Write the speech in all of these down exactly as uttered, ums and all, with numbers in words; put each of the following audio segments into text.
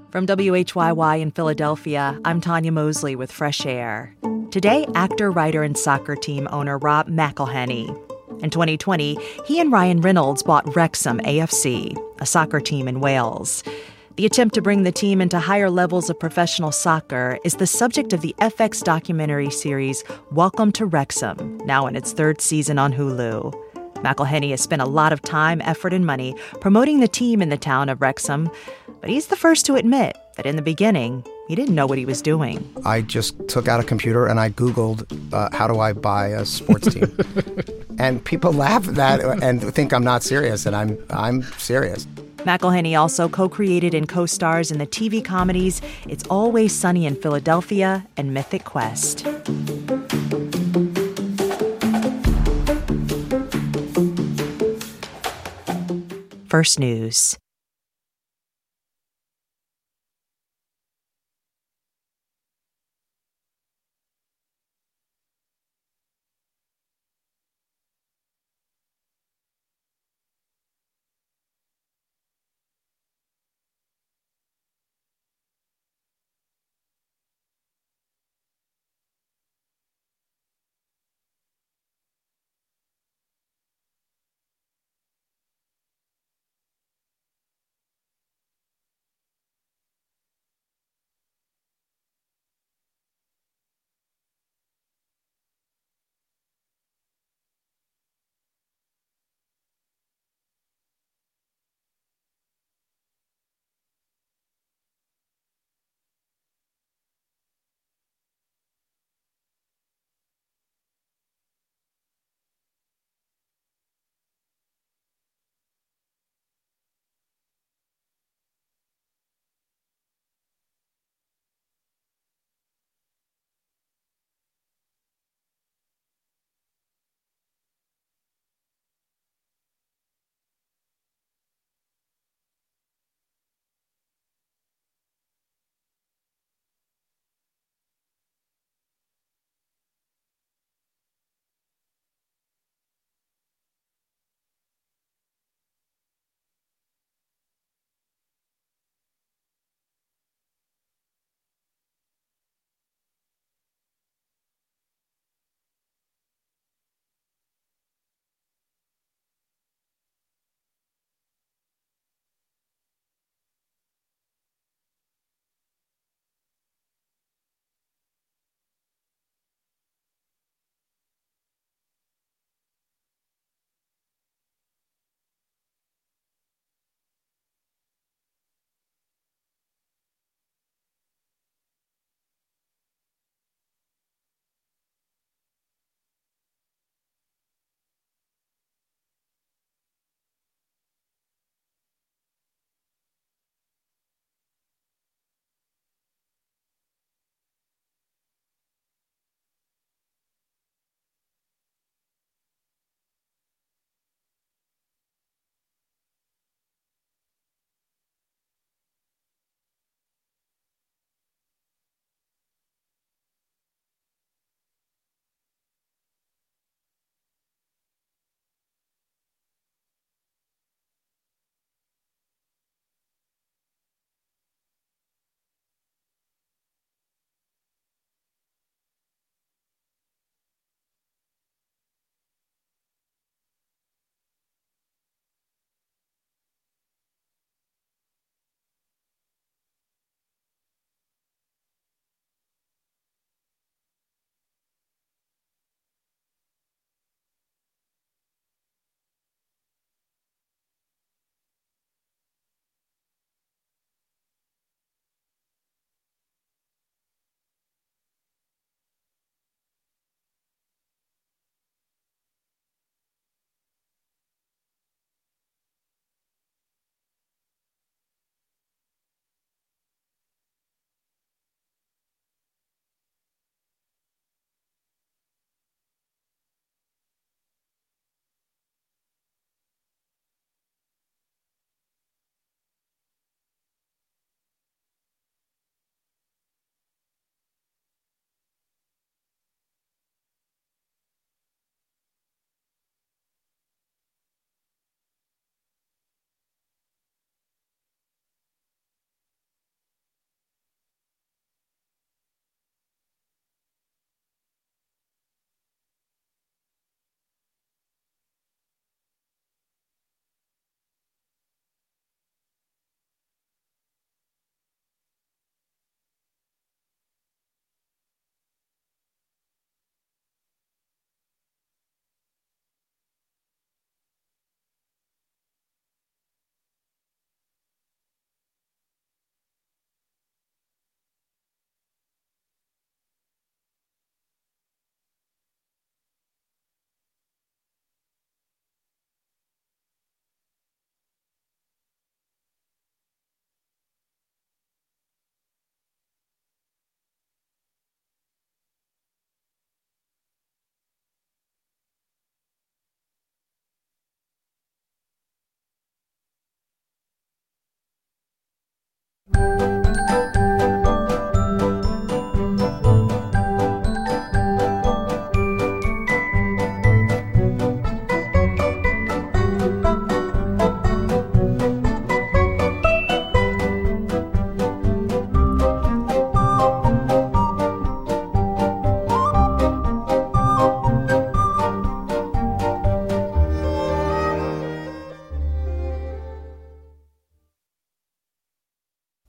From W H Y Y in Philadelphia, I'm Tanya Mosley with Fresh Air. Today, actor, writer, and soccer team owner Rob McElhenney. In twenty twenty, he and Ryan Reynolds bought Wrexham A F C, a soccer team in Wales. The attempt to bring the team into higher levels of professional soccer is the subject of the F X documentary series Welcome to Wrexham, now in its third season on Hulu. McElhenney has spent a lot of time, effort, and money promoting the team in the town of Wrexham, but he's the first to admit that in the beginning, he didn't know what he was doing. I just took out a computer and I Googled, uh, how do I buy a sports team? And people laugh at that and think I'm not serious, and I'm I'm serious. McElhenney also co-created and co-stars in the T V comedies It's Always Sunny in Philadelphia and Mythic Quest. First News.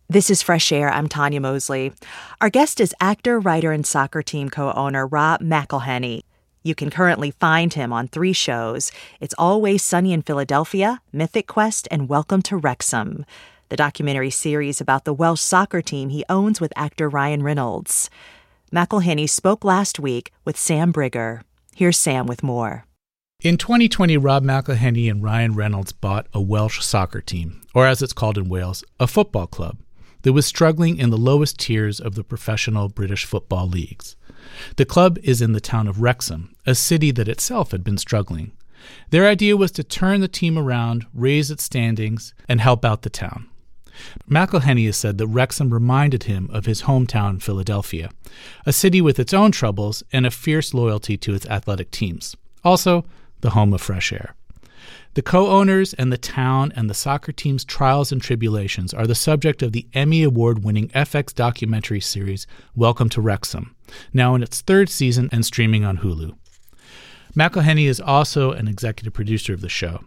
This is Fresh Air. I'm Tanya Mosley. Our guest is actor, writer, and soccer team co-owner Rob McElhenney. You can currently find him on three shows. It's Always Sunny in Philadelphia, Mythic Quest, and Welcome to Wrexham, the documentary series about the Welsh soccer team he owns with actor Ryan Reynolds. McElhenney spoke last week with Sam Brigger. Here's Sam with more. In twenty twenty, Rob McElhenney and Ryan Reynolds bought a Welsh soccer team, or as it's called in Wales, a football club, that was struggling in the lowest tiers of the professional British football leagues. The club is in the town of Wrexham, a city that itself had been struggling. Their idea was to turn the team around, raise its standings, and help out the town. McElhenney has said that Wrexham reminded him of his hometown, Philadelphia, a city with its own troubles and a fierce loyalty to its athletic teams. Also, the home of fresh air. The co-owners and the town and the soccer team's trials and tribulations are the subject of the Emmy Award-winning F X documentary series Welcome to Wrexham, now in its third season and streaming on Hulu. McElhenney is also an executive producer of the show.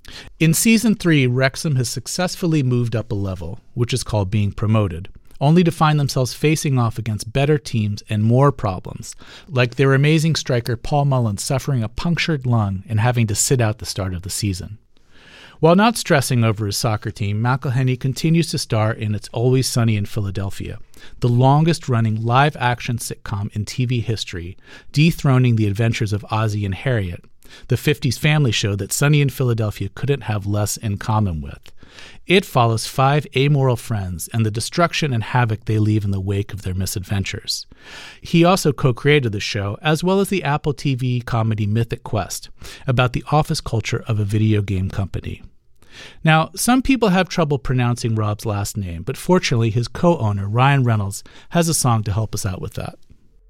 In season three, Wrexham has successfully moved up a level, which is called being promoted, only to find themselves facing off against better teams and more problems, like their amazing striker Paul Mullin suffering a punctured lung and having to sit out the start of the season. While not stressing over his soccer team, McElhenney continues to star in It's Always Sunny in Philadelphia, the longest-running live-action sitcom in T V history, dethroning the adventures of Ozzie and Harriet, the fifties family show that Sunny in Philadelphia couldn't have less in common with. It follows five amoral friends and the destruction and havoc they leave in the wake of their misadventures. He also co-created the show, as well as the Apple T V comedy Mythic Quest, about the office culture of a video game company. Now, some people have trouble pronouncing Rob's last name, but fortunately his co-owner, Ryan Reynolds, has a song to help us out with that.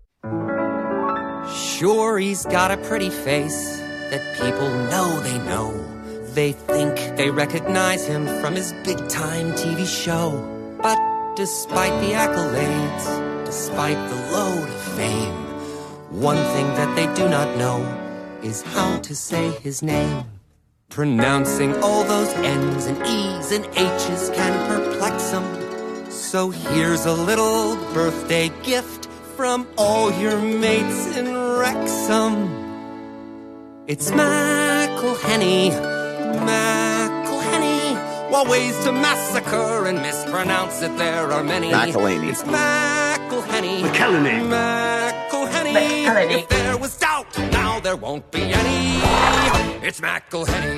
Sure, he's got a pretty face that people know they know. They think they recognize him from his big-time T V show. But despite the accolades, despite the load of fame, one thing that they do not know is how to say his name. Pronouncing all those N's and E's and H's can perplex him. So here's a little birthday gift from all your mates in Wrexham. It's McElhenney, McElhenney. While ways to massacre and mispronounce it there are many. McElhenney. It's McElhenney. McElhenney. McElhenney. McElhenney. If there was doubt, now there won't be any. It's McElhenney.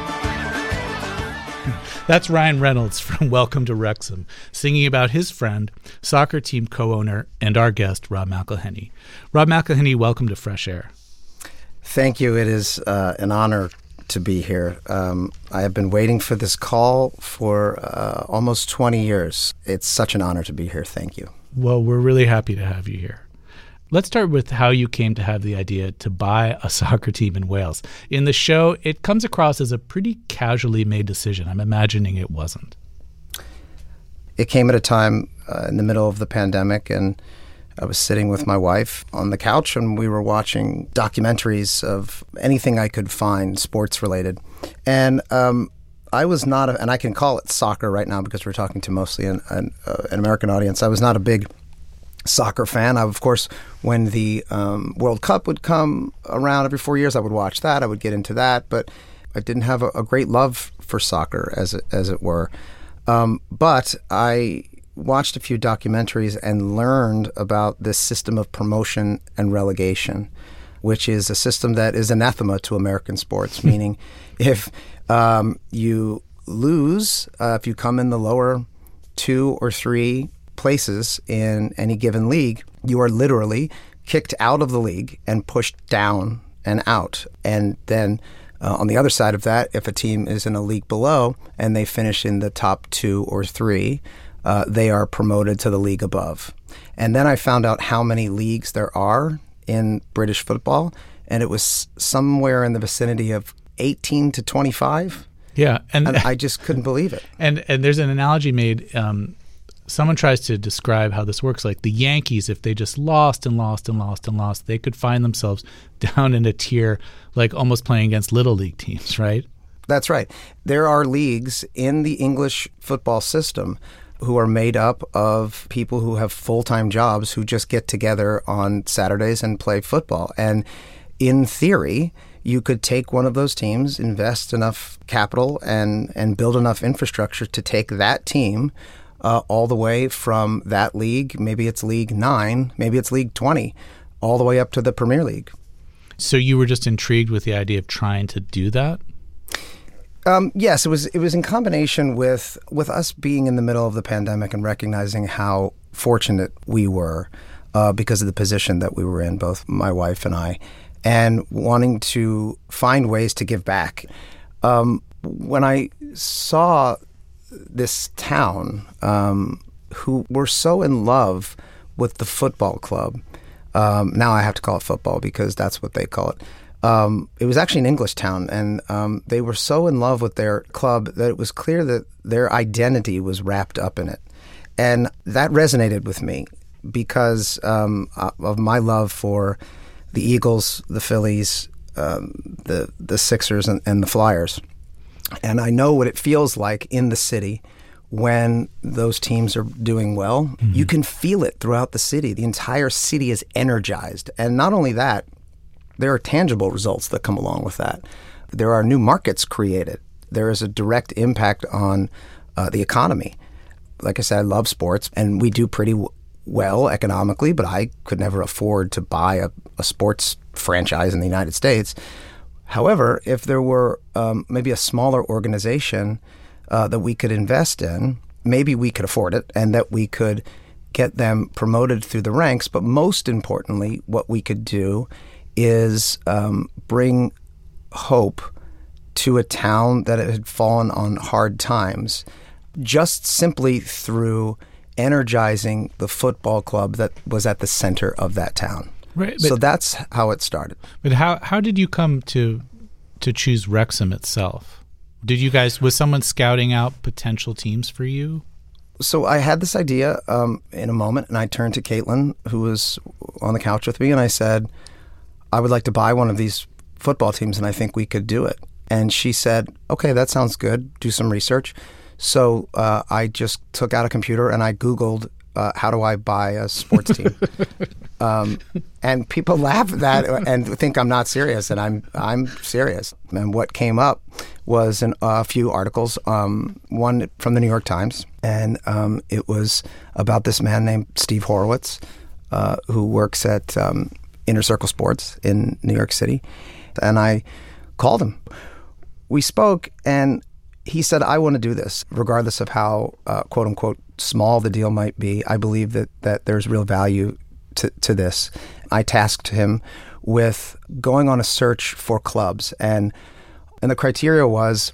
That's Ryan Reynolds from Welcome to Wrexham, singing about his friend, soccer team co-owner, and our guest, Rob McElhenney. Rob McElhenney, welcome to Fresh Air. Thank you. It is uh, an honor to be here. Um, I have been waiting for this call for uh, almost twenty years. It's such an honor to be here. Thank you. Well, we're really happy to have you here. Let's start with how you came to have the idea to buy a soccer team in Wales. In the show, it comes across as a pretty casually made decision. I'm imagining it wasn't. It came at a time uh, in the middle of the pandemic, and I was sitting with my wife on the couch, and we were watching documentaries of anything I could find sports-related. And um, I was not, a, and I can call it soccer right now because we're talking to mostly an, an, uh, an American audience. I was not a big soccer fan. I, of course, when the um, World Cup would come around every four years, I would watch that. I would get into that, but I didn't have a, a great love for soccer, as it, as it were. Um, but I watched a few documentaries and learned about this system of promotion and relegation, which is a system that is anathema to American sports, meaning if um, you lose, uh, if you come in the lower two or three places in any given league, you are literally kicked out of the league and pushed down and out. And then uh, on the other side of that, if a team is in a league below and they finish in the top two or three, uh, they are promoted to the league above. And then I found out how many leagues there are in British football, and it was somewhere in the vicinity of eighteen to twenty-five. Yeah. And, and I just couldn't believe it. And and there's an analogy made. Um, someone tries to describe how this works. Like the Yankees, if they just lost and lost and lost and lost, they could find themselves down in a tier, like almost playing against little league teams, right? That's right. There are leagues in the English football system who are made up of people who have full-time jobs who just get together on Saturdays and play football. And in theory, you could take one of those teams, invest enough capital and, and build enough infrastructure to take that team uh, all the way from that league, maybe it's League nine, maybe it's League twenty, all the way up to the Premier League. So you were just intrigued with the idea of trying to do that? Um, yes, it was it was in combination with, with us being in the middle of the pandemic and recognizing how fortunate we were uh, because of the position that we were in, both my wife and I, and wanting to find ways to give back. Um, when I saw this town um, who were so in love with the football club, um, now I have to call it football because that's what they call it. Um, it was actually an English town, and um, they were so in love with their club that it was clear that their identity was wrapped up in it. And that resonated with me because um, of my love for the Eagles, the Phillies, um, the the Sixers, and, and the Flyers. And I know what it feels like in the city when those teams are doing well. Mm-hmm. You can feel it throughout the city. The entire city is energized. And not only that, there are tangible results that come along with that. There are new markets created. There is a direct impact on uh, the economy. Like I said, I love sports, and we do pretty w- well economically, but I could never afford to buy a, a sports franchise in the United States. However, if there were um, maybe a smaller organization uh, that we could invest in, maybe we could afford it, and that we could get them promoted through the ranks. But most importantly, what we could do is um, bring hope to a town that had fallen on hard times, just simply through energizing the football club that was at the center of that town. Right. So that's how it started. But how how did you come to to choose Wrexham itself? Did you guys, was someone scouting out potential teams for you? So I had this idea um, in a moment, and I turned to Caitlin, who was on the couch with me, and I said, I would like to buy one of these football teams, and I think we could do it. And she said, okay, that sounds good. Do some research. So uh, I just took out a computer and I Googled, uh, how do I buy a sports team? um, and people laugh at that and think I'm not serious, and I'm I'm serious. And what came up was an, a few articles, um, one from the New York Times, and um, it was about this man named Steve Horowitz, uh, who works at um, Inner Circle Sports in New York City. And I called him. We spoke, and he said, I want to do this, regardless of how, uh, quote unquote, small the deal might be. I believe that, that there's real value to, to this. I tasked him with going on a search for clubs. And, and the criteria was,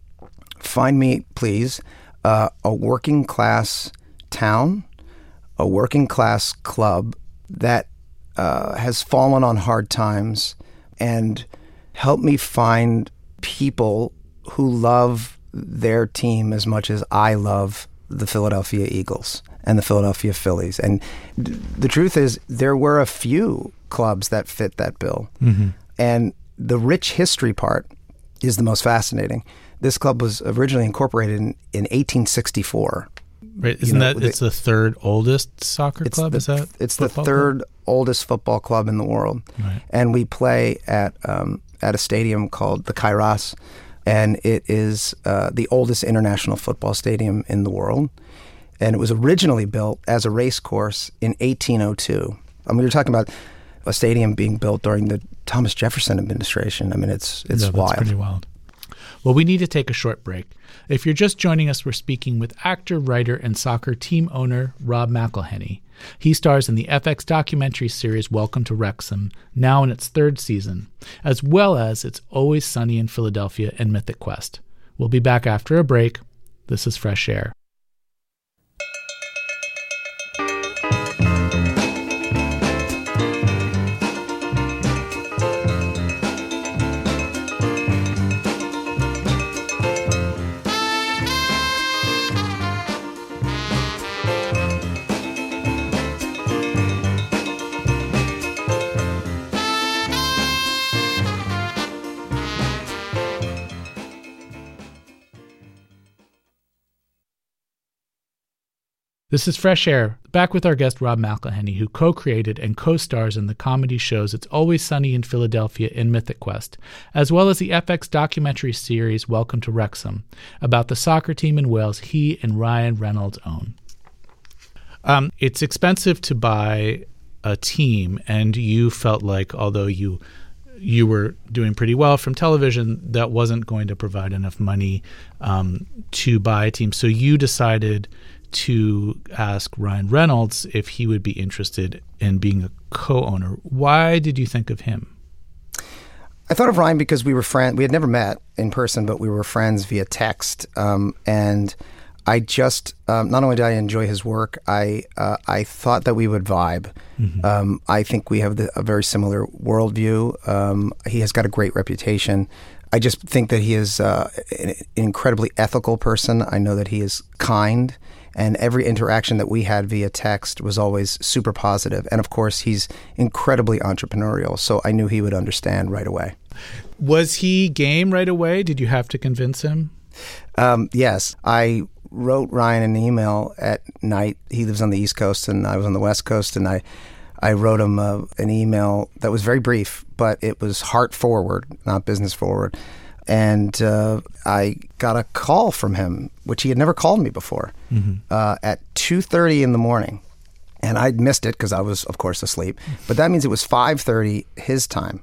find me, please, uh, a working class town, a working class club that uh, has fallen on hard times, and help me find people who love their team as much as I love the Philadelphia Eagles and the Philadelphia Phillies. And d- the truth is, there were a few clubs that fit that bill. Mm-hmm. And the rich history part is the most fascinating. This club was originally incorporated in, in eighteen sixty-four. Right. Isn't you know, that, it's the third oldest soccer club? The, is that It's the third club? oldest football club in the world. Right. And we play at um, at a stadium called the Kairos. And it is uh, the oldest international football stadium in the world. And it was originally built as a race course in eighteen oh two. I mean, you're talking about a stadium being built during the Thomas Jefferson administration. I mean, it's it's yeah, wild. That's pretty wild. Well, we need to take a short break. If you're just joining us, we're speaking with actor, writer, and soccer team owner Rob McElhenney. He stars in the F X documentary series Welcome to Wrexham, now in its third season, as well as It's Always Sunny in Philadelphia and Mythic Quest. We'll be back after a break. This is Fresh Air. This is Fresh Air, back with our guest Rob McElhenney, who co-created and co-stars in the comedy shows It's Always Sunny in Philadelphia and Mythic Quest, as well as the F X documentary series Welcome to Wrexham, about the soccer team in Wales he and Ryan Reynolds own. Um, it's expensive to buy a team, and you felt like, although you you were doing pretty well from television, that wasn't going to provide enough money um, to buy a team. So you decided to ask Ryan Reynolds if he would be interested in being a co-owner. Why did you think of him? I thought of Ryan because we were friends. We had never met in person, but we were friends via text. Um, and I just, um, not only did I enjoy his work, I uh, I thought that we would vibe. Mm-hmm. Um, I think we have the, a very similar worldview. Um, he has got a great reputation. I just think that he is uh, an incredibly ethical person. I know that he is kind. And every interaction that we had via text was always super positive. And of course, he's incredibly entrepreneurial. So I knew he would understand right away. Was he game right away? Did you have to convince him? Um, yes. I wrote Ryan an email at night. He lives on the East Coast and I was on the West Coast. And I, I wrote him uh, an email that was very brief, but it was heart forward, not business forward. And uh, I got a call from him, which he had never called me before, mm-hmm. uh, at two thirty in the morning. And I'd missed it because I was, of course, asleep. But that means it was five thirty his time.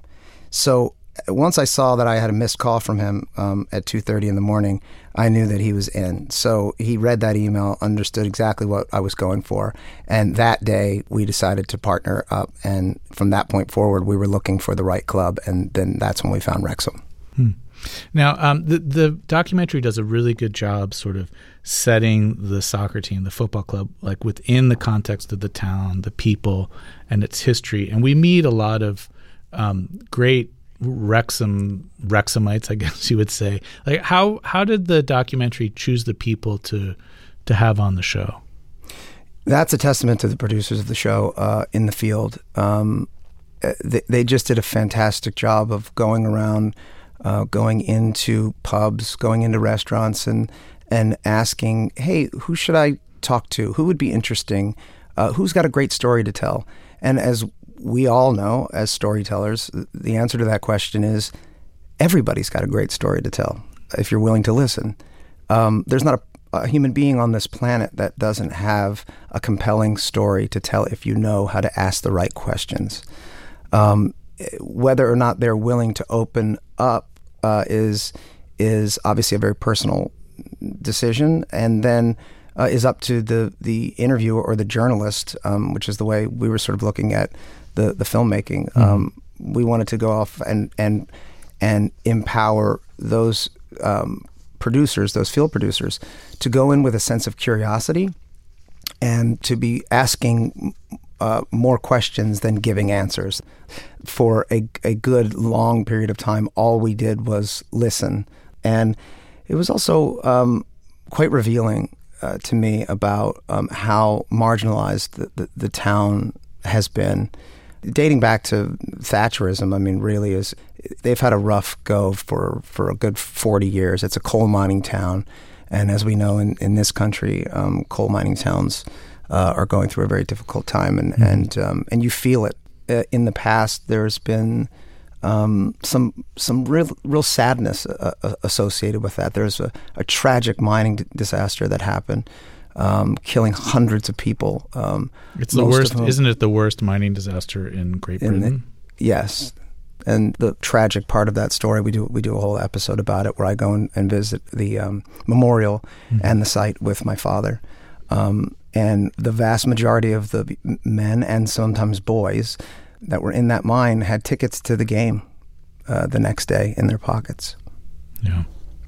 So once I saw that I had a missed call from him um, at two thirty in the morning, I knew that he was in. So he read that email, understood exactly what I was going for. And that day, we decided to partner up. And from that point forward, we were looking for the right club. And then that's when we found Wrexham. Hmm. Now, um, the, the documentary does a really good job sort of setting the soccer team, the football club, like within the context of the town, the people, and its history. And we meet a lot of um, great Wrexham Wrexhamites, I guess you would say. Like, how how did the documentary choose the people to to have on the show? That's a testament to the producers of the show uh, in the field. Um, they, they just did a fantastic job of going around. Uh, going into pubs, going into restaurants, and and asking, hey, who should I talk to? Who would be interesting? Uh, who's got a great story to tell? And as we all know, as storytellers, the answer to that question is everybody's got a great story to tell if you're willing to listen. Um, there's not a, a human being on this planet that doesn't have a compelling story to tell if you know how to ask the right questions. Um, whether or not they're willing to open up Uh, is is obviously a very personal decision, and then uh, is up to the the interviewer or the journalist, um, which is the way we were sort of looking at the the filmmaking. Mm-hmm. Um, we wanted to go off and and and empower those um, producers, those field producers, to go in with a sense of curiosity and to be asking Uh, more questions than giving answers. For a, a good long period of time, all we did was listen. And it was also um, quite revealing uh, to me about um, how marginalized the, the, the town has been. Dating back to Thatcherism, I mean, really is, they've had a rough go for, for a good forty years. It's a coal mining town. And as we know in, in this country, um, coal mining towns Uh, are going through a very difficult time, and mm-hmm. and um, and you feel it. Uh, in the past, there's been um, some some real real sadness uh, uh, associated with that. There's a, a tragic mining d- disaster that happened, um, killing hundreds of people. Um, it's the worst, whom, isn't it? The worst mining disaster in Great Britain. In the, yes, and the tragic part of that story, we do we do a whole episode about it, where I go and, and visit the um, memorial mm-hmm. and the site with my father. Um, And the vast majority of the men and sometimes boys that were in that mine had tickets to the game uh, the next day in their pockets. Yeah.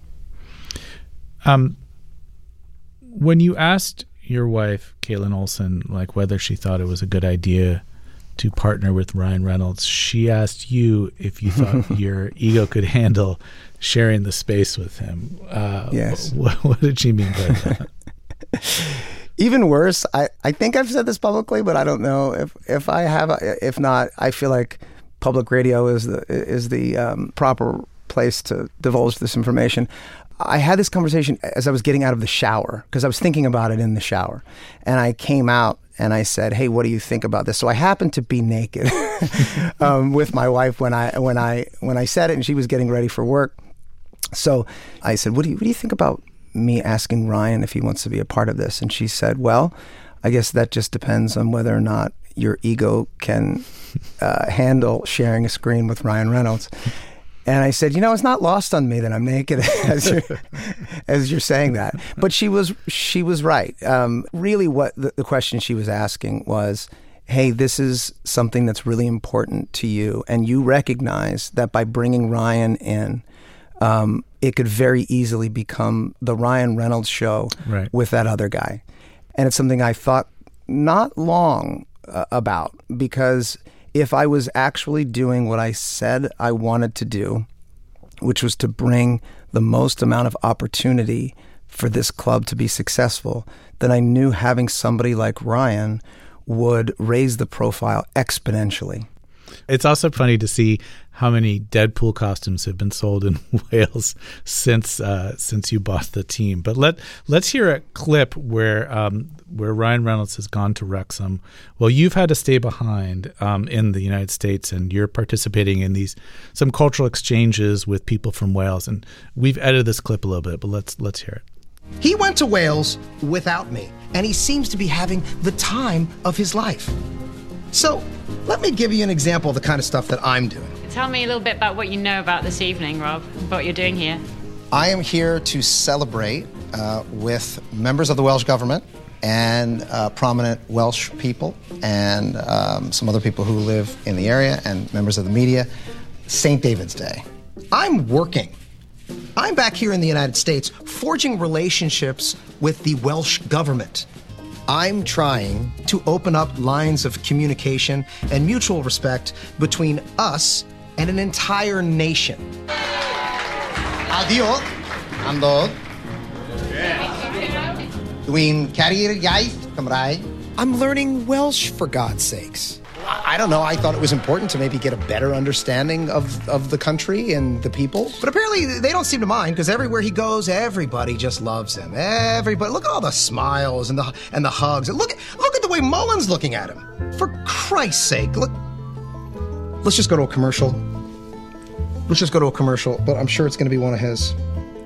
Um, when you asked your wife, Caitlin Olsen, like whether she thought it was a good idea to partner with Ryan Reynolds, she asked you if you thought your ego could handle sharing the space with him. Uh, yes. What, what did she mean by that? Even worse, I, I think I've said this publicly, but I don't know if, if I have. If not, I feel like public radio is the is the um, proper place to divulge this information. I had this conversation as I was getting out of the shower, because I was thinking about it in the shower. And I came out and I said, hey, what do you think about this? So I happened to be naked um, with my wife when I when I when I said it, and she was getting ready for work. So I said, what do you what do you think about me asking Ryan if he wants to be a part of this? And she said, well, I guess that just depends on whether or not your ego can uh, handle sharing a screen with Ryan Reynolds. And I said, you know, it's not lost on me that I'm naked as you're, as you're saying that. But she was she was right. Um, really what the, the question she was asking was, hey, this is something that's really important to you. And you recognize that by bringing Ryan in, um, it could very easily become the Ryan Reynolds show right. with that other guy. And it's something I thought not long uh, about, because if I was actually doing what I said I wanted to do, which was to bring the most amount of opportunity for this club to be successful, then I knew having somebody like Ryan would raise the profile exponentially. It's also funny to see how many Deadpool costumes have been sold in Wales since uh, since you bought the team. But let let's hear a clip where um, where Ryan Reynolds has gone to Wrexham. Well, you've had to stay behind um, in the United States, and you're participating in these some cultural exchanges with people from Wales. And we've edited this clip a little bit, but let's let's hear it. He went to Wales without me, and he seems to be having the time of his life. So let me give you an example of the kind of stuff that I'm doing. Tell me a little bit about what you know about this evening, Rob, what you're doing here. I am here to celebrate uh, with members of the Welsh government and uh, prominent Welsh people and um, some other people who live in the area and members of the media, Saint David's Day. I'm working. I'm back here in the United States forging relationships with the Welsh government. I'm trying to open up lines of communication and mutual respect between us and an entire nation. Adiós, ando. Dwi'n caru'r iaith Cymraeg. I'm learning Welsh, for God's sakes. I don't know, I thought it was important to maybe get a better understanding of, of the country and the people. But apparently they don't seem to mind, because everywhere he goes, everybody just loves him. Everybody, look at all the smiles and the and the hugs. And look at look at the way Mullen's looking at him. For Christ's sake, look. Let's just go to a commercial. Let's just go to a commercial, but I'm sure it's going to be one of his.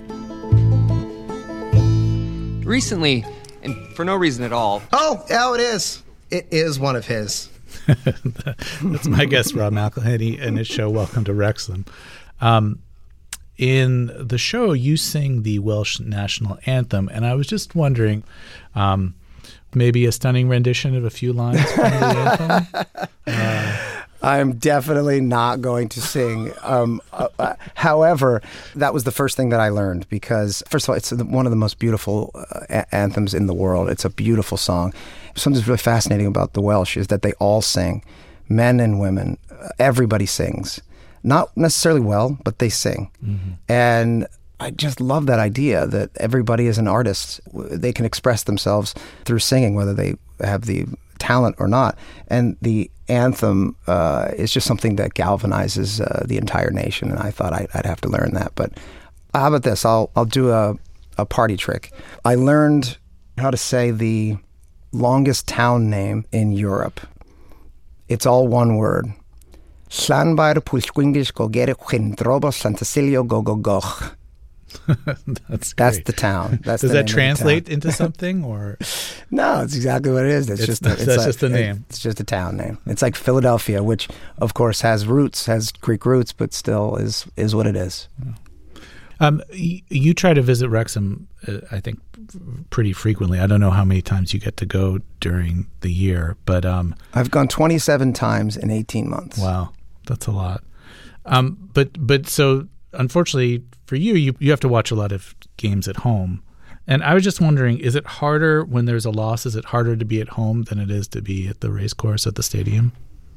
Recently, and for no reason at all. Oh, oh, it is. It is one of his. That's my guest, Rob McElhenney, and his show Welcome to Wrexham. Um, in the show, you sing the Welsh national anthem, and I was just wondering, um, maybe a stunning rendition of a few lines from the anthem? Uh, I'm definitely not going to sing. Um, uh, uh, however, that was the first thing that I learned, because, first of all, it's one of the most beautiful uh, a- anthems in the world. It's a beautiful song. Something that's really fascinating about the Welsh is that they all sing, men and women. Uh, everybody sings. Not necessarily well, but they sing. Mm-hmm. And I just love that idea that everybody is an artist. They can express themselves through singing, whether they have the talent or not. And the anthem uh, is just something that galvanizes uh, the entire nation. And I thought I'd, I'd have to learn that. But how about this? I'll I'll do a, a party trick. I learned how to say the longest town name in Europe. It's all one word. Llanfair Pwllgwyngyll Gogere Chwindrobo Santa Cecilio Gogogoch. That's That's great. the town. That's Does the that name translate of the town. into something, or? No, it's exactly what it is. It's, It's just not- a, it's that's like- just a name. It's just a town name. It's like Philadelphia, which of course has roots, has Greek roots, but still is is what it is. Um, you, you try to visit Wrexham, uh, I think, pretty frequently. I don't know how many times you get to go during the year, but um, I've gone twenty-seven times in eighteen months. wow, that's a lot. Um, but but so unfortunately for you, you you have to watch a lot of games at home. And I was just wondering, is it harder when there's a loss? Is it harder to be at home than it is to be at the race course at the stadium?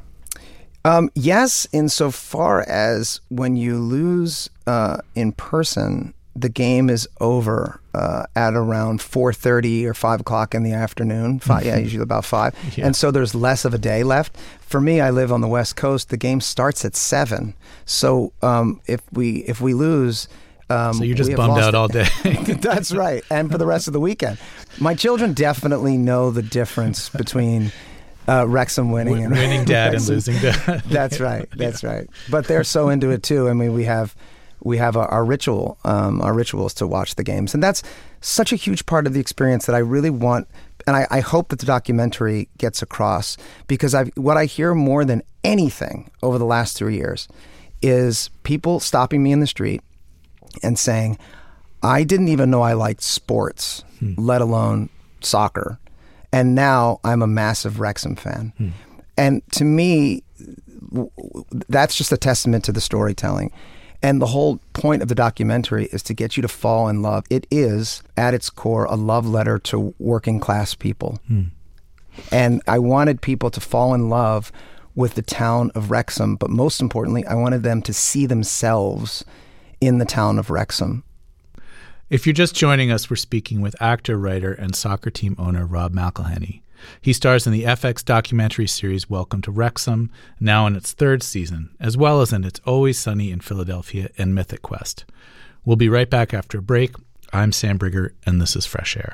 Um, yes, insofar as when you lose uh, in person, the game is over uh, at around four thirty or five o'clock in the afternoon. Five, yeah, usually about five. Yeah. And so there's less of a day left. For me, I live on the West Coast. The game starts at seven. So um, if we if we lose, Um, so you're just we have bummed lost out it. all day. That's right. And for the rest of the weekend. My children definitely know the difference between uh, Wrexham winning and winning dad Wrexham. and losing dad. That's right. That's yeah. right. But they're so into it too. I mean, we have we have our, our ritual, um, our rituals to watch the games, and that's such a huge part of the experience that I really want. And I, I hope that the documentary gets across, because I've, what I hear more than anything over the last three years is people stopping me in the street and saying, I didn't even know I liked sports, hmm. let alone soccer. And now I'm a massive Wrexham fan. Hmm. And to me, that's just a testament to the storytelling. And the whole point of the documentary is to get you to fall in love. It is, at its core, a love letter to working class people. Hmm. And I wanted people to fall in love with the town of Wrexham, but most importantly, I wanted them to see themselves in the town of Wrexham. If you're just joining us, we're speaking with actor, writer, and soccer team owner Rob McElhenney. He stars in the F X documentary series Welcome to Wrexham, now in its third season, as well as in It's Always Sunny in Philadelphia and Mythic Quest. We'll be right back after a break. I'm Sam Brigger, and this is Fresh Air.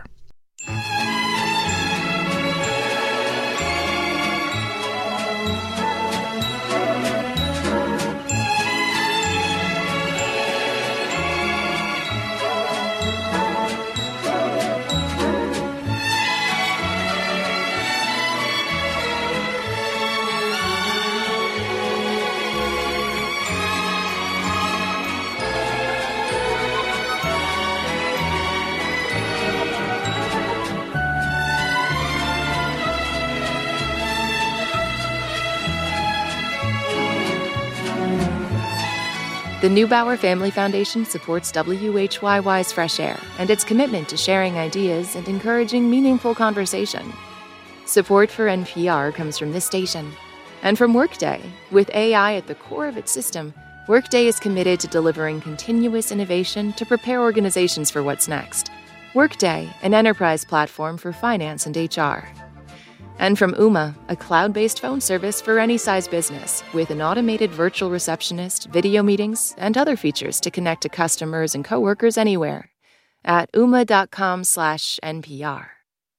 The Neubauer Family Foundation supports W H Y Y's Fresh Air and its commitment to sharing ideas and encouraging meaningful conversation. Support for N P R comes from this station and from Workday. With A I at the core of its system, Workday is committed to delivering continuous innovation to prepare organizations for what's next. Workday, an enterprise platform for finance and H R. And from Ooma, a cloud-based phone service for any size business, with an automated virtual receptionist, video meetings, and other features to connect to customers and coworkers anywhere. At ooma.com slash NPR.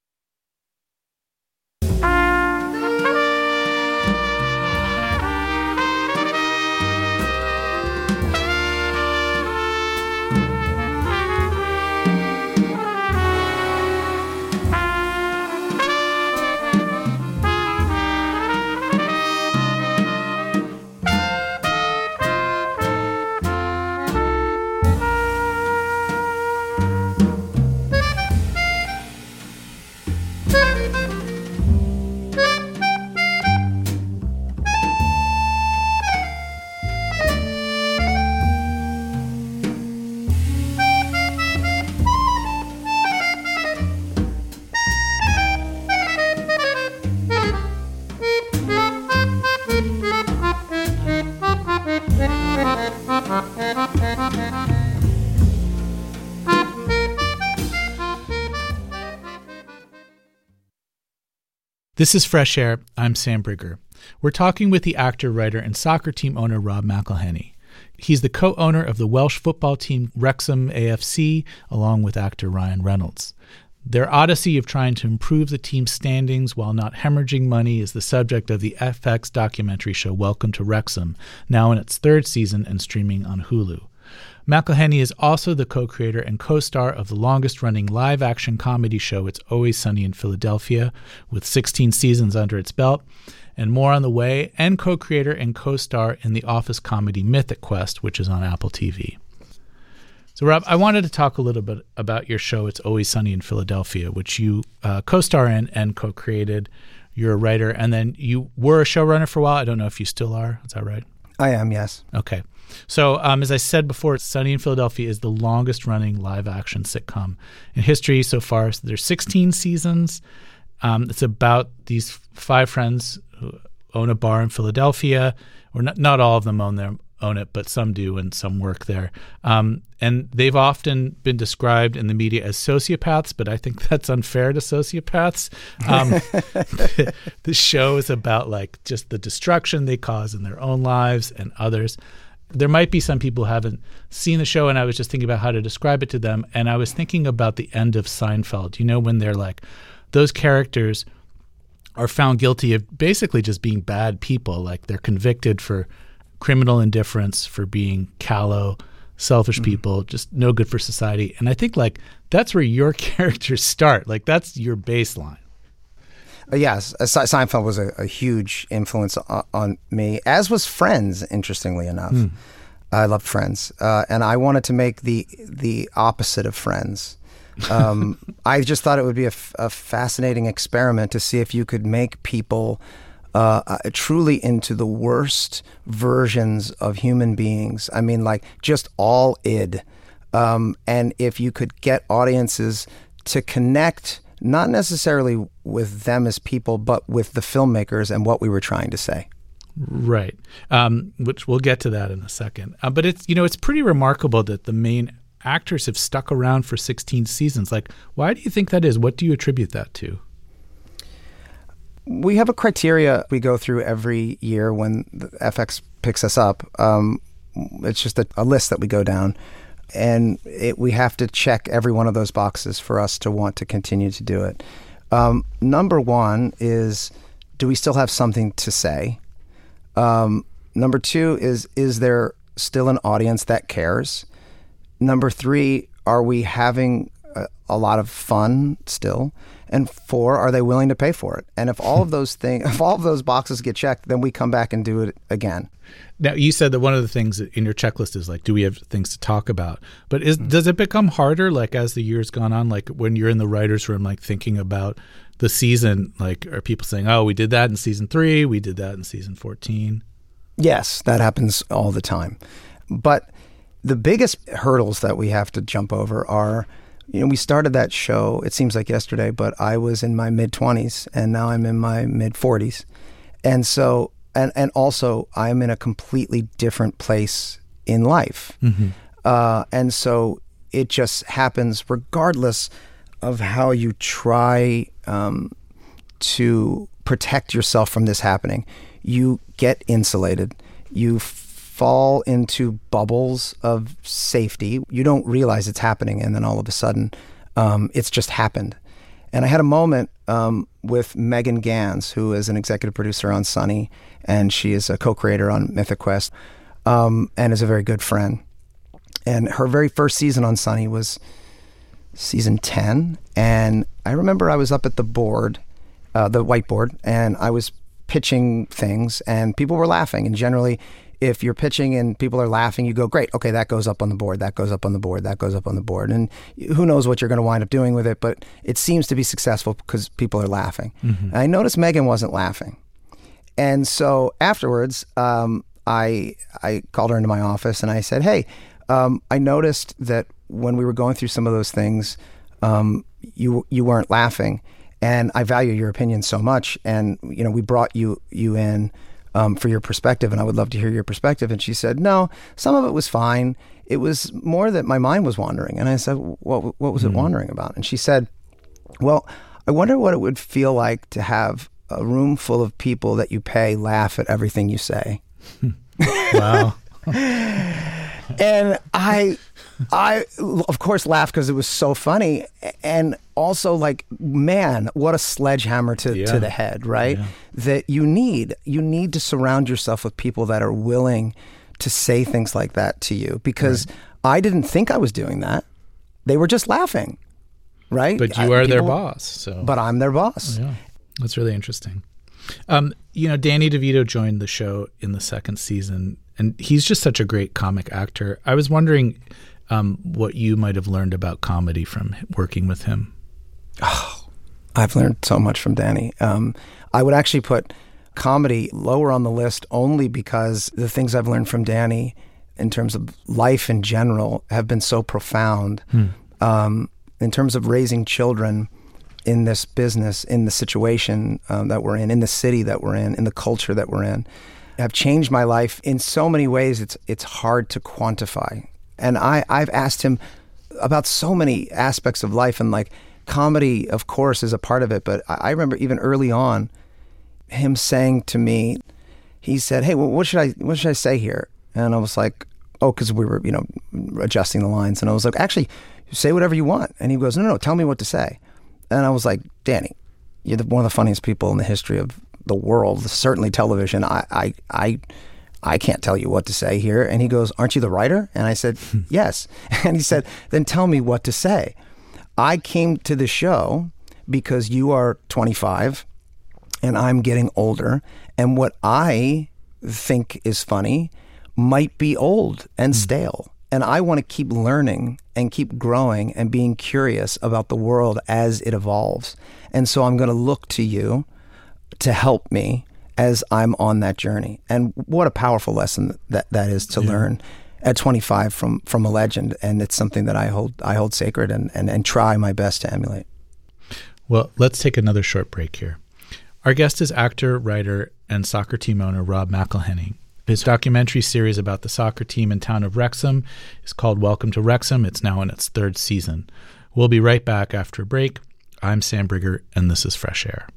This is Fresh Air. I'm Sam Brigger. We're talking with the actor, writer, and soccer team owner Rob McElhenney. He's the co-owner of the Welsh football team Wrexham A F C, along with actor Ryan Reynolds. Their odyssey of trying to improve the team's standings while not hemorrhaging money is the subject of the F X documentary show Welcome to Wrexham, now in its third season and streaming on Hulu. McElhenney is also the co-creator and co-star of the longest-running live-action comedy show It's Always Sunny in Philadelphia, with sixteen seasons under its belt, and more on the way, and co-creator and co-star in the office comedy Mythic Quest, which is on Apple T V. So, Rob, I wanted to talk a little bit about your show It's Always Sunny in Philadelphia, which you uh, co-star in and co-created. You're a writer, and then you were a showrunner for a while. I don't know if you still are. Is that right? I am, yes. Okay. So, um, as I said before, Sunny in Philadelphia is the longest-running live-action sitcom in history so far. So there's sixteen seasons. Um, it's about these five friends who own a bar in Philadelphia, or not, not all of them own them, own it, but some do, and some work there. Um, and they've often been described in the media as sociopaths, but I think that's unfair to sociopaths. Um, the, the show is about like just the destruction they cause in their own lives and others. There might be some people who haven't seen the show, and I was just thinking about how to describe it to them, and I was thinking about the end of Seinfeld. You know, when they're like, those characters are found guilty of basically just being bad people. Like they're convicted for criminal indifference, for being callow, selfish mm-hmm. people, just no good for society. And I think like that's where your characters start. Like that's your baseline. Uh, yes, uh, Se- Seinfeld was a, a huge influence on, on me, as was Friends, interestingly enough. Mm. I loved Friends. Uh, and I wanted to make the the opposite of Friends. Um, I just thought it would be a, f- a fascinating experiment to see if you could make people uh, uh, truly into the worst versions of human beings. I mean, like just all id. Um, and if you could get audiences to connect not necessarily with them as people, but with the filmmakers and what we were trying to say. Right. Um, which we'll get to that in a second. Uh, but it's, you know, it's pretty remarkable that the main actors have stuck around for sixteen seasons. Like, why do you think that is? What do you attribute that to? We have a criteria we go through every year when the F X picks us up. Um, it's just a, a list that we go down. And it, we have to check every one of those boxes for us to want to continue to do it. Um, number one is, do we still have something to say? Um, number two is, is there still an audience that cares? Number three, are we having a, a lot of fun still? And four, are they willing to pay for it? And if all of those things, if all of those boxes get checked, then we come back and do it again. Now, you said that one of the things in your checklist is like, do we have things to talk about? But is mm-hmm. does it become harder, like as the years gone on, like when you're in the writer's room, like thinking about the season, like are people saying, oh, we did that in season three, we did that in season fourteen? Yes, that happens all the time. But the biggest hurdles that we have to jump over are, you know, we started that show, it seems like yesterday, but I was in my mid-twenties and now I'm in my mid-forties. And so, and, and also I'm in a completely different place in life. Mm-hmm. Uh, and so it just happens regardless of how you try um, to protect yourself from this happening. You get insulated. You fall into bubbles of safety. You don't realize it's happening, and then all of a sudden, um, it's just happened. And I had a moment um, with Megan Gans, who is an executive producer on Sunny, and she is a co-creator on Mythic Quest, um, and is a very good friend. And her very first season on Sunny was season ten, and I remember I was up at the board, uh, the whiteboard, and I was pitching things, and people were laughing. And generally, if you're pitching and people are laughing, you go, great, okay, that goes up on the board, that goes up on the board, that goes up on the board. And who knows what you're going to wind up doing with it, but it seems to be successful because people are laughing. Mm-hmm. And I noticed Megan wasn't laughing. And so afterwards, um, I I called her into my office and I said, hey, um, I noticed that when we were going through some of those things, um, you you weren't laughing. And I value your opinion so much. And, you know, we brought you you in Um, for your perspective, and I would love to hear your perspective. And she said, no, some of it was fine. It was more that my mind was wandering. And I said, what, what was mm-hmm. it wandering about? And she said, well, I wonder what it would feel like to have a room full of people that you pay laugh at everything you say. Wow. And I, I, of course, laughed because it was so funny. And also, like, man, what a sledgehammer to, yeah. to the head, right? Yeah. That you need. You need to surround yourself with people that are willing to say things like that to you. Because right. I didn't think I was doing that. They were just laughing, right? But you I, are people, their boss. So. But I'm their boss. Oh, yeah. That's really interesting. Um, you know, Danny DeVito joined the show in the second season, and he's just such a great comic actor. I was wondering um, what you might have learned about comedy from working with him. Oh, I've learned so much from Danny. Um, I would actually put comedy lower on the list only because the things I've learned from Danny in terms of life in general have been so profound. Hmm. Um, in terms of raising children in this business, in the situation um, that we're in, in the city that we're in, in the culture that we're in, have changed my life in so many ways. It's it's hard to quantify. And I, I've asked him about so many aspects of life, and like comedy, of course, is a part of it. But I, I remember even early on, him saying to me, he said, "Hey, well, what should I what should I say here?" And I was like, oh, because we were, you know, adjusting the lines. And I was like, actually, say whatever you want. And he goes, no, no, tell me what to say. And I was like, Danny, you're the, one of the funniest people in the history of the world, certainly television. I, I, I, I can't tell you what to say here. And he goes, aren't you the writer? And I said, yes. And he said, then tell me what to say. I came to the show because you are twenty-five and I'm getting older. And what I think is funny might be old and stale. And I want to keep learning and keep growing and being curious about the world as it evolves. And so I'm going to look to you to help me as I'm on that journey. And what a powerful lesson that that is to yeah. learn at twenty-five from from a legend. And it's something that I hold I hold sacred and, and, and try my best to emulate. Well, let's take another short break here. Our guest is actor, writer, and soccer team owner Rob McElhenney. His documentary series about the soccer team in town of Wrexham is called Welcome to Wrexham. It's now in its third season. We'll be right back after a break. I'm Sam Brigger, and this is Fresh Air.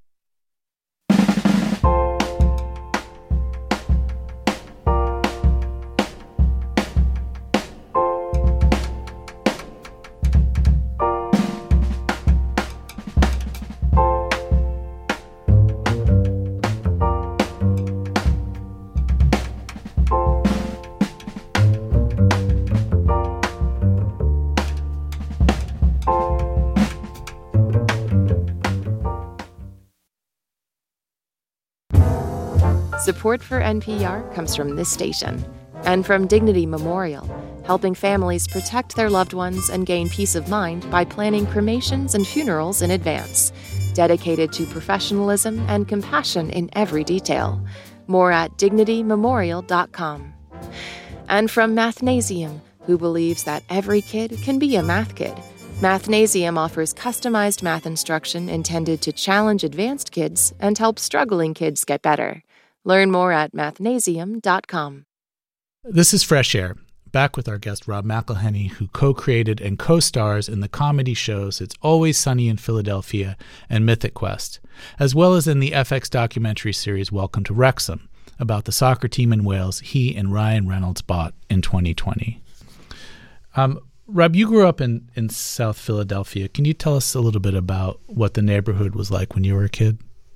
Support for N P R comes from this station and from Dignity Memorial, helping families protect their loved ones and gain peace of mind by planning cremations and funerals in advance, dedicated to professionalism and compassion in every detail. More at dignity memorial dot com. And from Mathnasium, who believes that every kid can be a math kid. Mathnasium offers customized math instruction intended to challenge advanced kids and help struggling kids get better. Learn more at mathnasium dot com. This is Fresh Air, back with our guest Rob McElhenney, who co-created and co-stars in the comedy shows It's Always Sunny in Philadelphia and Mythic Quest, as well as in the F X documentary series Welcome to Wrexham, about the soccer team in Wales he and Ryan Reynolds bought in twenty twenty. Um, Rob, you grew up in, in South Philadelphia. Can you tell us a little bit about what the neighborhood was like when you were a kid?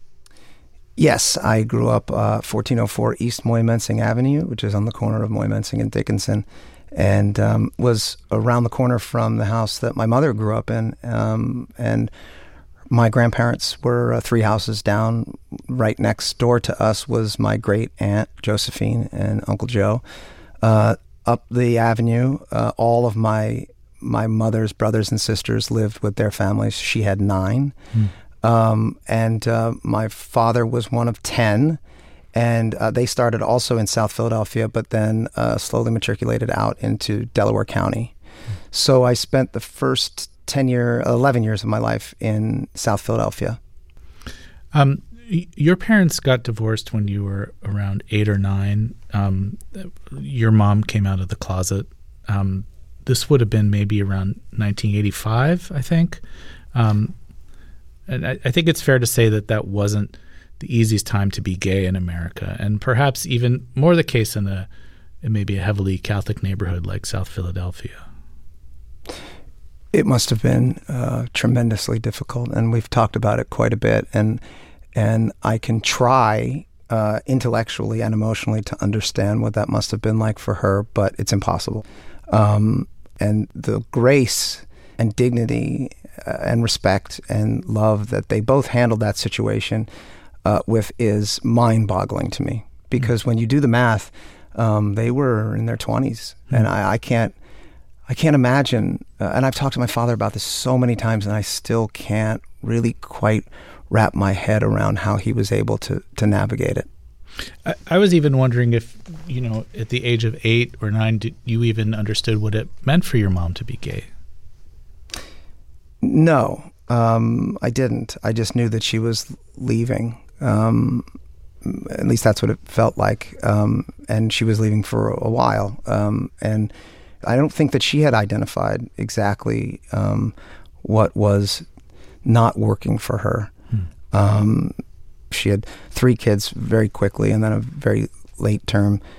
Yes, I grew up uh, fourteen oh four East Moymensing Avenue, which is on the corner of Moymensing and Dickinson, and um, was around the corner from the house that my mother grew up in. Um, and my grandparents were uh, three houses down. Right next door to us was my great aunt Josephine and Uncle Joe. Uh, up the avenue, uh, all of my my mother's brothers and sisters lived with their families. She had nine. Hmm. Um, and uh, my father was one of ten, and uh, they started also in South Philadelphia, but then uh, slowly matriculated out into Delaware County. So I spent the first ten year, eleven years of my life in South Philadelphia. Um, y- your parents got divorced when you were around eight or nine. Um, your mom came out of the closet. Um, this would have been maybe around nineteen eighty-five, I think. Um, And I, I think it's fair to say that that wasn't the easiest time to be gay in America, and perhaps even more the case in a in maybe a heavily Catholic neighborhood like South Philadelphia. It must have been uh, tremendously difficult, and we've talked about it quite a bit. And and I can try uh, intellectually and emotionally to understand what that must have been like for her, but it's impossible. Um, and the grace and dignity Uh, and respect and love that they both handled that situation uh, with is mind-boggling to me. Because mm-hmm. when you do the math, um, they were in their twenties, mm-hmm. and I, I can't, I can't imagine. Uh, and I've talked to my father about this so many times, and I still can't really quite wrap my head around how he was able to to navigate it. I, I was even wondering if, you know, at the age of eight or nine, did you even understood what it meant for your mom to be gay? No, um, I didn't. I just knew that she was leaving. Um, at least that's what it felt like. Um, and she was leaving for a while. Um, and I don't think that she had identified exactly um, what was not working for her. Hmm. Um, she had three kids very quickly, and then a very late term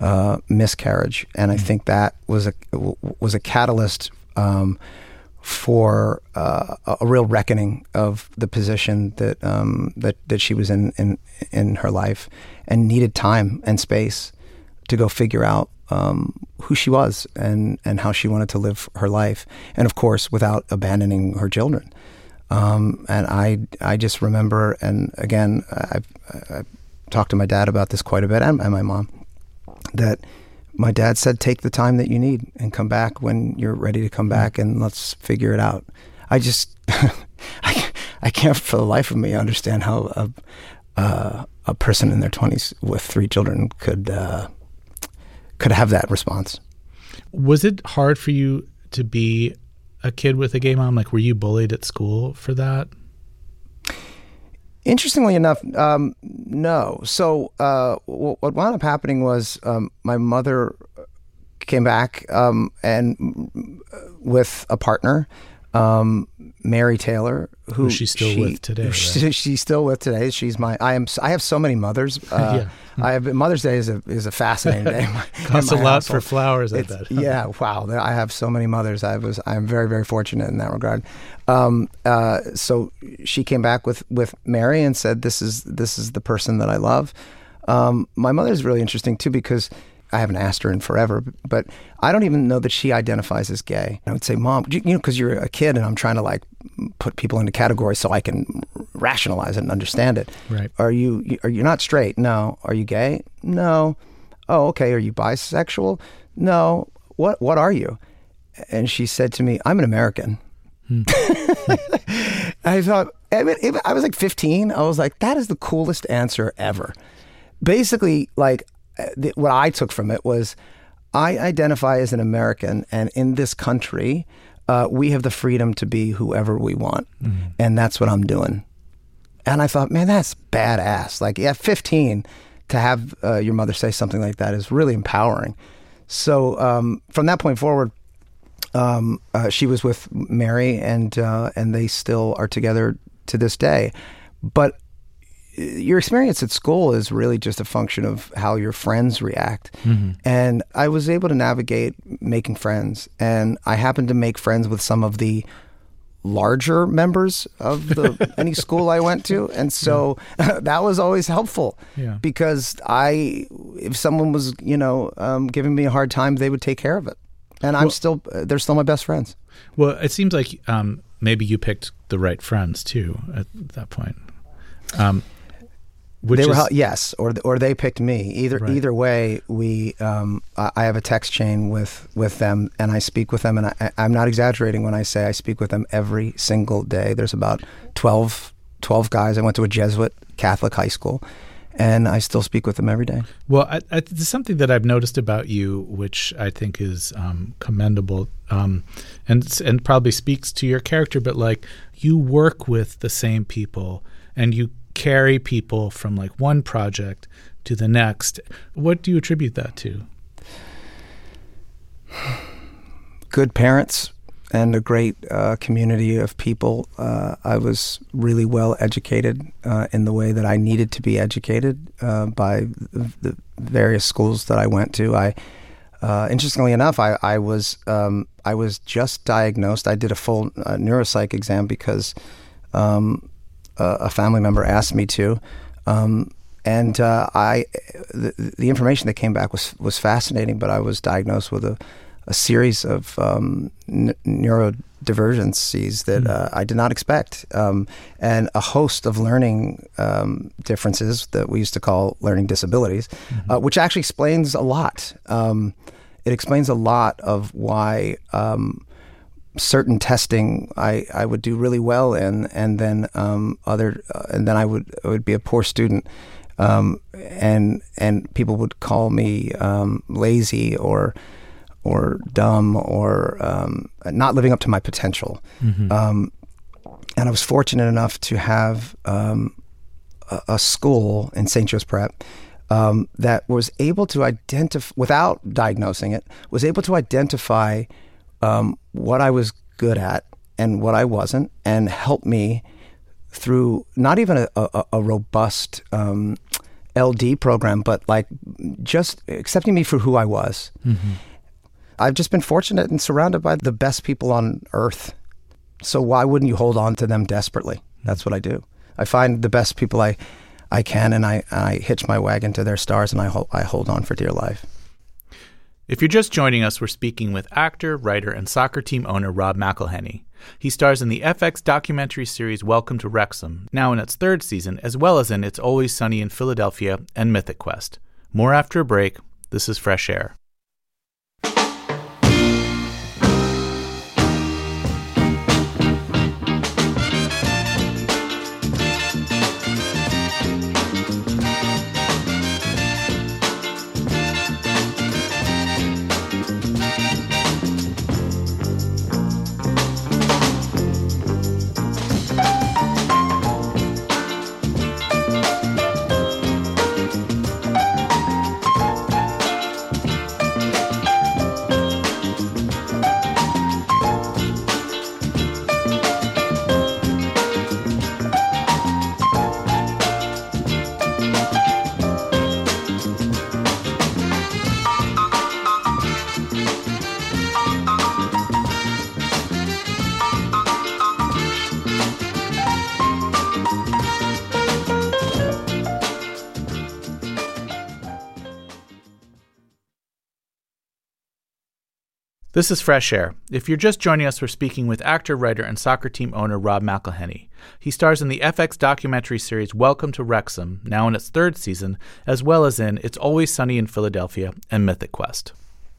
uh, miscarriage, and I think that was a was a catalyst um, for uh, a real reckoning of the position that um, that that she was in, in in her life, and needed time and space to go figure out um, who she was and and how she wanted to live her life, and of course without abandoning her children. Um, and I I just remember, and again I've, I've talked to my dad about this quite a bit, and, and my mom, that my dad said, take the time that you need and come back when you're ready to come back, and let's figure it out. I just, I, I can't for the life of me understand how a, uh, a person in their twenties with three children could uh, could have that response. Was it hard for you to be a kid with a gay mom? Like, were you bullied at school for that? Interestingly enough, um, no. So uh, w- what wound up happening was um, my mother came back um, and with a partner, um, Mary Taylor, who Who's she still she, with today? Right? She, she's still with today. She's my. I am. I have so many mothers. Uh, yeah. I have Mother's Day is a is a fascinating day. Costs a lot household. for flowers. I It's, bet. Yeah. Wow. I have so many mothers. I was. I'm very very fortunate in that regard. Um, uh, so she came back with with Mary and said, "This is this is the person that I love." Um, my mother is really interesting too, because I haven't asked her in forever, but I don't even know that she identifies as gay. I would say, Mom, you know, because you're a kid and I'm trying to like put people into categories so I can rationalize it and understand it. Right. Are you, are you not straight? No. Are you gay? No. Oh, okay. Are you bisexual? No. What, what are you? And she said to me, I'm an American. Hmm. I thought, I mean, I was like fifteen. I was like, that is the coolest answer ever. Basically, like, what I took from it was, I identify as an American, and in this country, uh, we have the freedom to be whoever we want, mm-hmm. and that's what I'm doing. And I thought, man, that's badass. Like, at fifteen, to have uh, your mother say something like that is really empowering. So um, from that point forward, um, uh, she was with Mary, and uh, and they still are together to this day. But your experience at school is really just a function of how your friends react. Mm-hmm. And I was able to navigate making friends. And I happened to make friends with some of the larger members of the any school I went to. And so yeah. that was always helpful yeah. because I, if someone was, you know, um, giving me a hard time, they would take care of it. And I'm well, still, they're still my best friends. Well, it seems like um, maybe you picked the right friends too at that point. Um, Which they is, were yes, or or they picked me. Either right. either way, we um, I have a text chain with, with them, and I speak with them, and I, I'm not exaggerating when I say I speak with them every single day. There's about twelve, twelve guys. I went to a Jesuit Catholic high school, and I still speak with them every day. Well, I, I, there's something that I've noticed about you, which I think is um, commendable, um, and and probably speaks to your character. But like, you work with the same people, and you carry people from like one project to the next. What do you attribute that to? Good parents and a great uh, community of people. Uh, I was really well educated uh, in the way that I needed to be educated uh, by the, the various schools that I went to. I, uh, interestingly enough, I, I was um, I was just diagnosed. I did a full uh, neuropsych exam because um, Uh, a family member asked me to, um, and uh, I the, the information that came back was was fascinating. But I was diagnosed with a, a series of um, n- neurodivergencies that uh, I did not expect, um, and a host of learning um, differences that we used to call learning disabilities, mm-hmm. uh, which actually explains a lot. Um, it explains a lot of why. Um, certain testing I, I would do really well in, and then um, other uh, and then I would I would be a poor student, um, and and people would call me um, lazy or or dumb or um, not living up to my potential. Mm-hmm. Um, and I was fortunate enough to have um, a, a school in Saint Joe's Prep um, that was able to identify, without diagnosing it, was able to identify Um, what I was good at and what I wasn't, and help me through not even a, a, a robust um, L D program, but like just accepting me for who I was. Mm-hmm. I've just been fortunate and surrounded by the best people on earth. So why wouldn't you hold on to them desperately? That's what I do. I find the best people I, I can, and I, I hitch my wagon to their stars, and I, ho- I hold on for dear life. If you're just joining us, we're speaking with actor, writer, and soccer team owner Rob McElhenney. He stars in the F X documentary series Welcome to Wrexham, now in its third season, as well as in It's Always Sunny in Philadelphia and Mythic Quest. More after a break. This is Fresh Air. This is Fresh Air. If you're just joining us, we're speaking with actor, writer, and soccer team owner Rob McElhenney. He stars in the F X documentary series Welcome to Wrexham, now in its third season, as well as in It's Always Sunny in Philadelphia and Mythic Quest.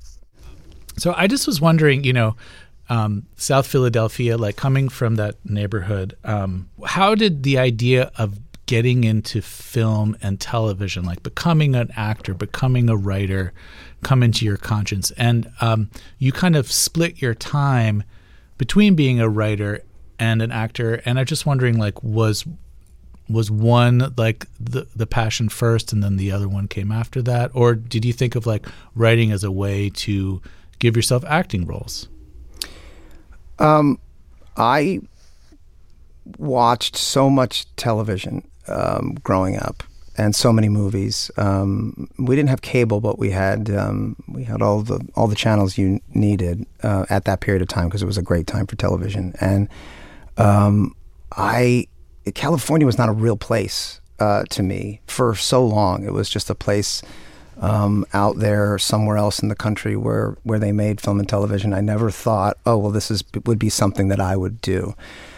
So I just was wondering, you know, um, South Philadelphia, like coming from that neighborhood, um, how did the idea of getting into film and television, like becoming an actor, becoming a writer, come into your conscience? And um, you kind of split your time between being a writer and an actor. And I'm just wondering, like, was was one like the the passion first and then the other one came after that? Or did you think of like writing as a way to give yourself acting roles? Um, I watched so much television um, growing up, and so many movies. Um, we didn't have cable, but we had um, we had all the all the channels you needed uh, at that period of time, because it was a great time for television. And um, I, California was not a real place uh, to me for so long. It was just a place um, out there somewhere else in the country where where they made film and television. I never thought, oh well, this is would be something that I would do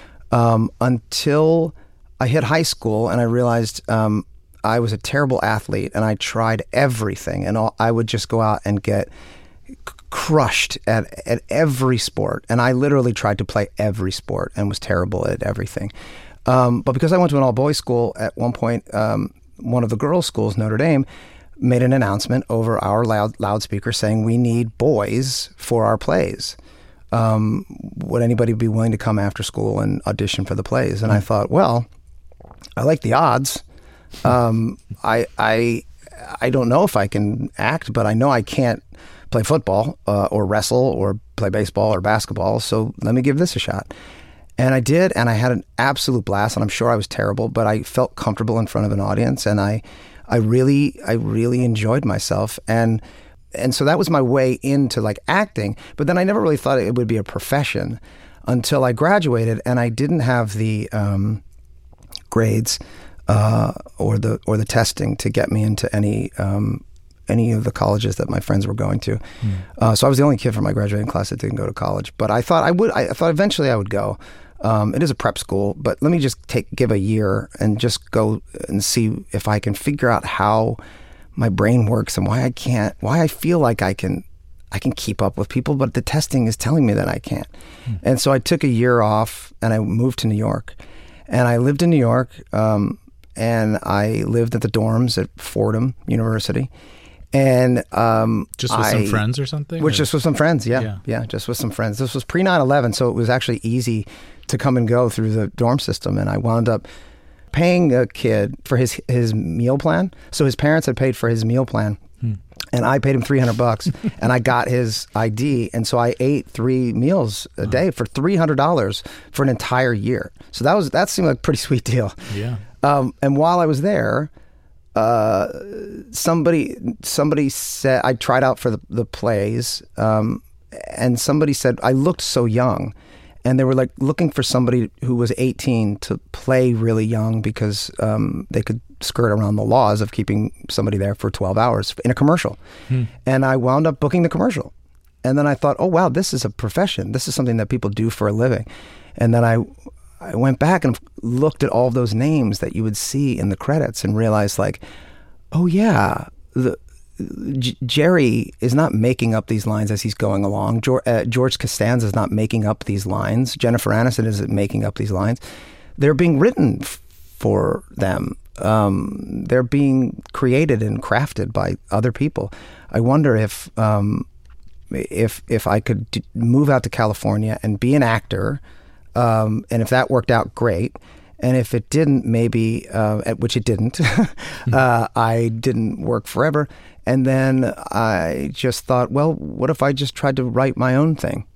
um, until I hit high school, and I realized um, I was a terrible athlete, and I tried everything, and all, I would just go out and get c- crushed at, at every sport. And I literally tried to play every sport and was terrible at everything. Um, but because I went to an all-boys school, at one point, um, one of the girls' schools, Notre Dame, made an announcement over our loud, loudspeaker saying, we need boys for our plays. Um, would anybody be willing to come after school and audition for the plays? And I thought, well, I like the odds. Um, I, I, I don't know if I can act, but I know I can't play football uh, or wrestle or play baseball or basketball. So let me give this a shot. And I did, and I had an absolute blast. And I'm sure I was terrible, but I felt comfortable in front of an audience, and I, I really, I really enjoyed myself. And and so that was my way into like acting. But then I never really thought it would be a profession until I graduated, and I didn't have the um, grades. Uh, or the or the testing to get me into any um, any of the colleges that my friends were going to. Mm. Uh, so I was the only kid from my graduating class that didn't go to college. But I thought I would. I thought eventually I would go. Um, it is a prep school, but let me just take give a year and just go and see if I can figure out how my brain works and why I can't. Why I feel like I can I can keep up with people, but the testing is telling me that I can't. Mm. And so I took a year off and I moved to New York, and I lived in New York. Um, And I lived at the dorms at Fordham University, and um, just with I, some friends or something. Which or? just with some friends, yeah, yeah, yeah, just with some friends. This was pre nine eleven, so it was actually easy to come and go through the dorm system. And I wound up paying a kid for his his meal plan. So his parents had paid for his meal plan, hmm. and I paid him three hundred bucks, and I got his I D, and so I ate three meals a day for three hundred dollars for an entire year. So that was that seemed like a pretty sweet deal. Yeah. Um, and while I was there, uh, somebody somebody said, I tried out for the, the plays, um, and somebody said, I looked so young. And they were like looking for somebody who was eighteen to play really young because um, they could skirt around the laws of keeping somebody there for twelve hours in a commercial. Hmm. And I wound up booking the commercial. And then I thought, oh, wow, this is a profession. This is something that people do for a living. And then I I went back and looked at all those names that you would see in the credits and realized, like, oh, yeah, the J- Jerry is not making up these lines as he's going along. George, uh, George Costanza is not making up these lines. Jennifer Aniston isn't making up these lines. They're being written f- for them. Um, they're being created and crafted by other people. I wonder if um, if if I could d- move out to California and be an actor, um, and if that worked out, great. And if it didn't, maybe, uh, which it didn't, uh, I didn't work forever. And then I just thought, well, what if I just tried to write my own thing?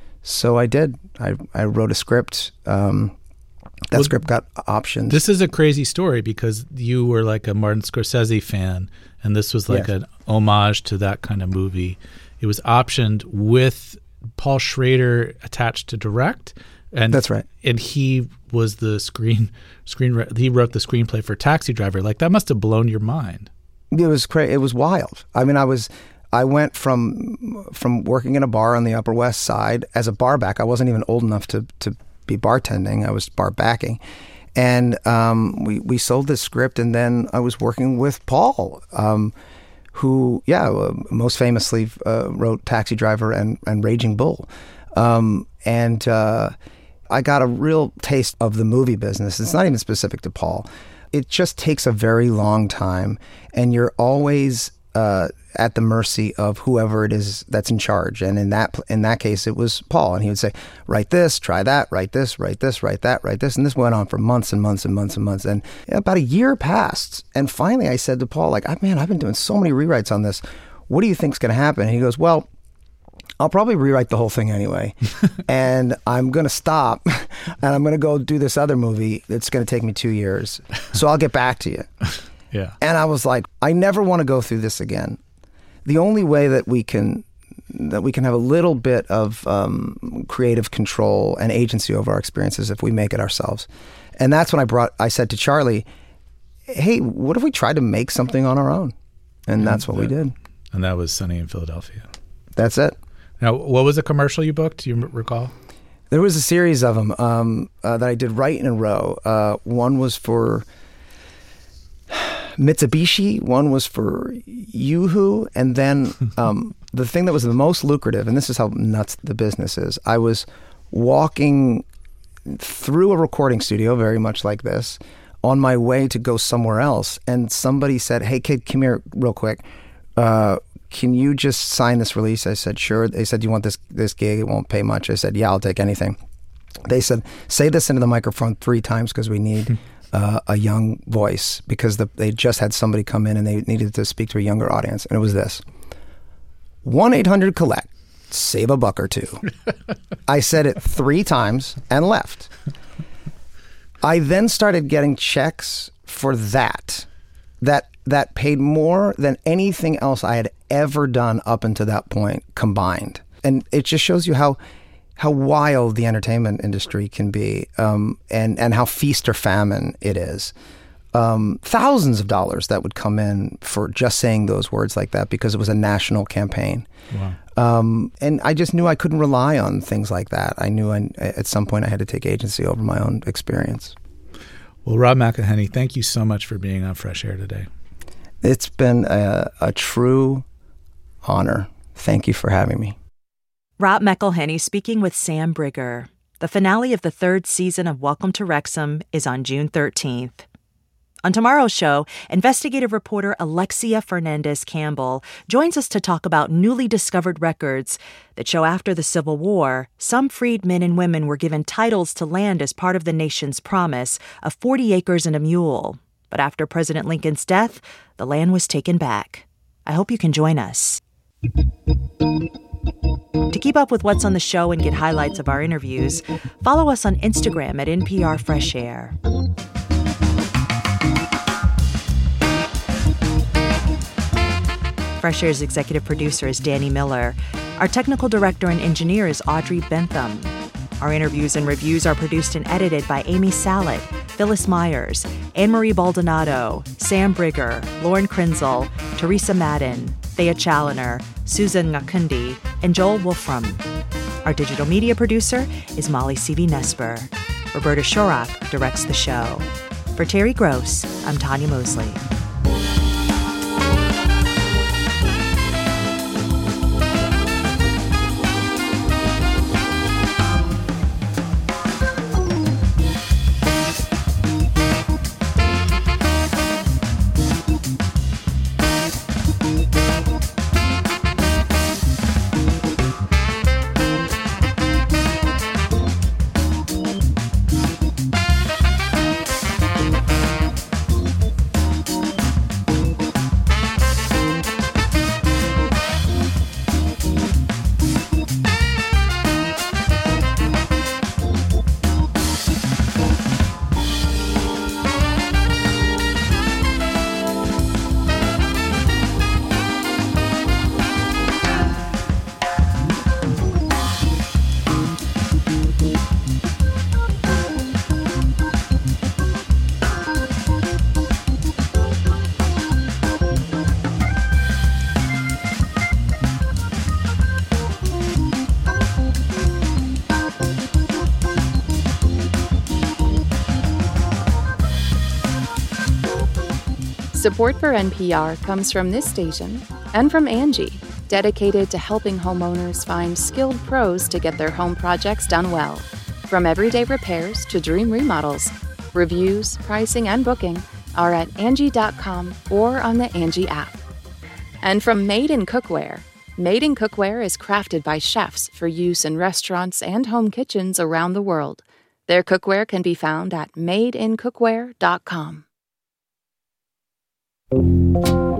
So I did. I, I wrote a script. Um, that well, script got optioned. This is a crazy story because you were like a Martin Scorsese fan, and this was like yes. an homage to that kind of movie. It was optioned with Paul Schrader attached to direct. And that's right. And he was the screen screen. He wrote the screenplay for Taxi Driver. Like that must have blown your mind. It was cra- It was wild. I mean, I was. I went from from working in a bar on the Upper West Side as a bar back. I wasn't even old enough to to be bartending. I was bar backing, and um, we we sold this script. And then I was working with Paul, um, who yeah, most famously uh, wrote Taxi Driver and and Raging Bull, um, and. Uh, I got a real taste of the movie business. It's not even specific to Paul. It just takes a very long time, and you're always uh, at the mercy of whoever it is that's in charge. And in that in that case, it was Paul, and he would say, "Write this, try that, write this, write this, write that, write this," and this went on for months and months and months and months. And about a year passed, and finally, I said to Paul, "Like, man, I've been doing so many rewrites on this. What do you think's going to happen?" And he goes, "Well, I'll probably rewrite the whole thing anyway, and I'm going to stop, and I'm going to go do this other movie that's going to take me two years, so I'll get back to you." Yeah. And I was like, I never want to go through this again. The only way that we can that we can have a little bit of um, creative control and agency over our experiences if we make it ourselves. And that's when I brought, I said to Charlie, hey, what if we tried to make something on our own? And, and that's what that, we did. And that was Sunny in Philadelphia. That's it. Now, what was the commercial you booked? Do you recall? There was a series of them um, uh, that I did right in a row. Uh, one was for Mitsubishi, one was for Yoo-Hoo, and then um, the thing that was the most lucrative, and this is how nuts the business is, I was walking through a recording studio, very much like this, on my way to go somewhere else, and somebody said, "Hey, kid, come here real quick. Uh, can you just sign this release?" I said, sure. They said, "Do you want this this gig? It won't pay much." I said, "Yeah, I'll take anything." They said, "Say this into the microphone three times because we need uh, a young voice," because the, they just had somebody come in and they needed to speak to a younger audience. And it was this: one eight hundred collect, save a buck or two. I said it three times and left. I then started getting checks for that, that that paid more than anything else I had ever done up until that point combined. And it just shows you how how wild the entertainment industry can be, um, and, and how feast or famine it is. Um, thousands of dollars that would come in for just saying those words like that because it was a national campaign. Wow. Um, and I just knew I couldn't rely on things like that. I knew I, at some point I had to take agency over my own experience. Well, Rob McElhenney, thank you so much for being on Fresh Air today. It's been a, a true honor. Thank you for having me. Rob McElhenney speaking with Sam Brigger. The finale of the third season of Welcome to Wrexham is on June thirteenth. On tomorrow's show, investigative reporter Alexia Fernandez-Campbell joins us to talk about newly discovered records that show after the Civil War, some freed men and women were given titles to land as part of the nation's promise of forty acres and a mule. But after President Lincoln's death, the land was taken back. I hope you can join us. To keep up with what's on the show and get highlights of our interviews, follow us on Instagram at N P R Fresh Air. Fresh Air's executive producer is Danny Miller. Our technical director and engineer is Audrey Bentham. Our interviews and reviews are produced and edited by Amy Sallet, Phyllis Myers, Anne-Marie Baldonado, Sam Brigger, Lauren Krinzel, Teresa Madden, Thea Challoner, Susan Ngakundi, and Joel Wolfram. Our digital media producer is Molly C V Nesper. Roberta Shorak directs the show. For Terry Gross, I'm Tanya Mosley. Support for N P R comes from this station and from Angie, dedicated to helping homeowners find skilled pros to get their home projects done well. From everyday repairs to dream remodels, reviews, pricing, and booking are at Angie dot com or on the Angie app. And from Made in Cookware. Made in Cookware is crafted by chefs for use in restaurants and home kitchens around the world. Their cookware can be found at made in cookware dot com. Thank you.